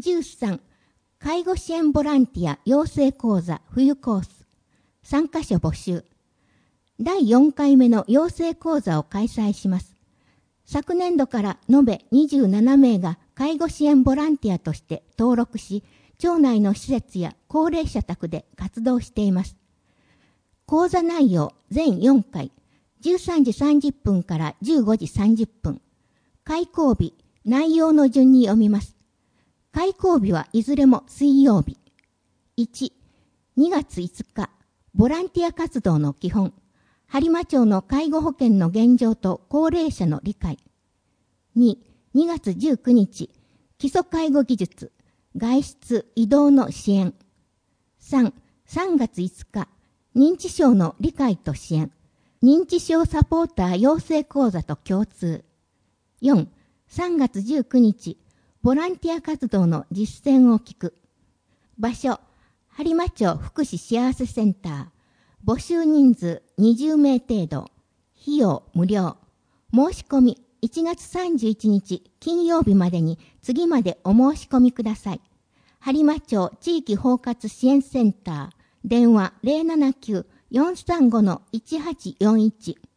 13、介護支援ボランティア養成講座冬コース。参加者募集。第4回目の養成講座を開催します。昨年度から延べ27名が介護支援ボランティアとして登録し、町内の施設や高齢者宅で活動しています。講座内容全4回、13時30分から15時30分。開講日、内容の順に読みます。開講日はいずれも水曜日。1、2月5日、ボランティア活動の基本。播磨町の介護保険の現状と高齢者の理解。2、2月19日、基礎介護技術、外出、移動の支援。3、3月5日、認知症の理解と支援。認知症サポーター養成講座と共通。4、3月19日、ボランティア活動の実践を聞く。場所、播磨町福祉幸せセンター。募集人数20名程度。費用無料。申し込み1月31日金曜日までに次までお申し込みください。播磨町地域包括支援センター。電話 079-435-1841